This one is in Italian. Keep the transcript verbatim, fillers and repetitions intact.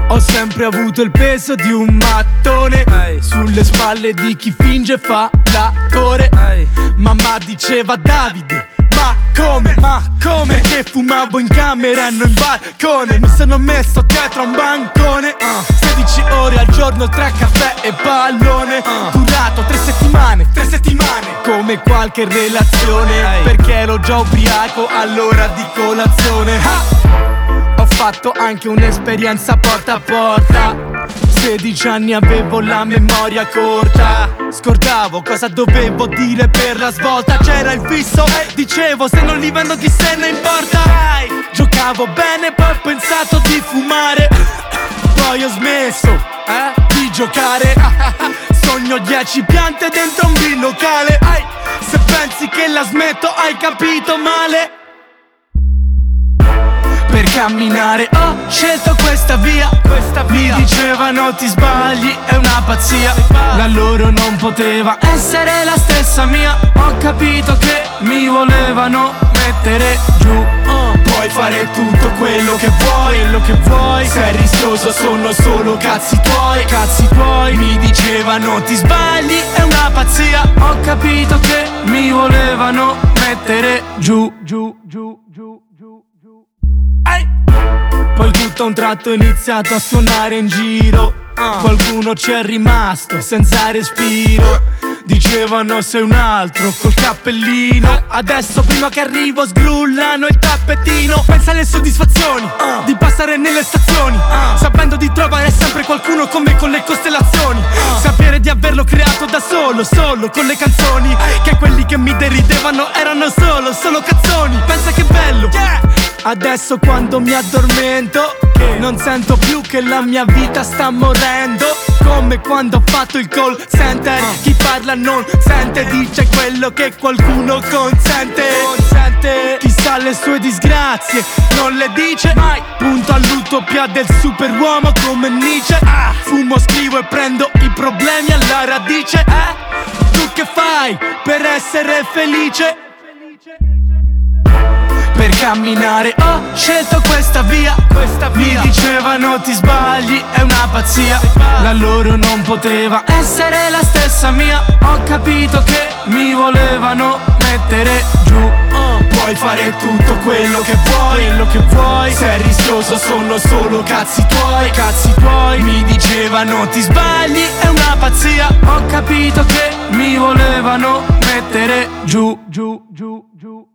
Ho sempre avuto il peso di un mattone sulle spalle di chi finge fa l'attore. Mamma diceva Davide, ma come, ma come? Perché fumavo in camera e non in balcone. Mi sono messo dietro a un bancone, uh. sedici ore al giorno tra caffè e pallone, uh. Durato tre settimane, tre settimane come qualche relazione, Ehi. Perché ero già ubriaco all'ora di colazione, ha! Ho fatto anche un'esperienza porta a porta. Sedici anni avevo la memoria corta. Scordavo cosa dovevo dire per la svolta. C'era il fisso, dicevo se non li vendo chi se ne importa. Giocavo bene, poi ho pensato di fumare. Poi ho smesso eh, di giocare. Sogno dieci piante dentro un bilocale. Se pensi che la smetto hai capito male. Per camminare ho scelto questa via, questa via. Mi dicevano ti sbagli, è una pazzia. La loro non poteva essere la stessa mia. Ho capito che mi volevano mettere giù. uh. Puoi fare tutto quello che vuoi, quello che vuoi. Sei rischioso, sono solo cazzi tuoi, cazzi tuoi. Mi dicevano ti sbagli, è una pazzia. Ho capito che mi volevano mettere giù, giù, giù, giù, giù, giù. Poi tutto a un tratto ho iniziato a suonare in giro. uh. Qualcuno ci è rimasto senza respiro. Dicevano sei un altro col cappellino. Adesso prima che arrivo sgrullano il tappettino. Pensa alle soddisfazioni uh. di passare nelle stazioni, uh. sapendo di trovare sempre qualcuno come con le costellazioni, uh. sapere di averlo creato da solo, solo con le canzoni. Che quelli che mi deridevano erano solo, solo cazzoni. Pensa che bello, yeah. Adesso quando mi addormento non sento più che la mia vita sta morendo. Come quando ho fatto il call center. Chi parla non sente, dice quello che qualcuno consente. Chissà le sue disgrazie, non le dice mai. Punto all'utopia del superuomo come Nietzsche. Fumo, scrivo e prendo i problemi alla radice. Tu che fai per essere felice? Per camminare ho scelto questa via, questa via. Mi dicevano ti sbagli, è una pazzia. La loro non poteva essere la stessa mia. Ho capito che mi volevano mettere giù. uh. Puoi fare tutto quello che vuoi, quello che vuoi. Sei rischioso, sono solo cazzi tuoi, cazzi tuoi. Mi dicevano ti sbagli, è una pazzia. Ho capito che mi volevano mettere giù, giù, giù, giù.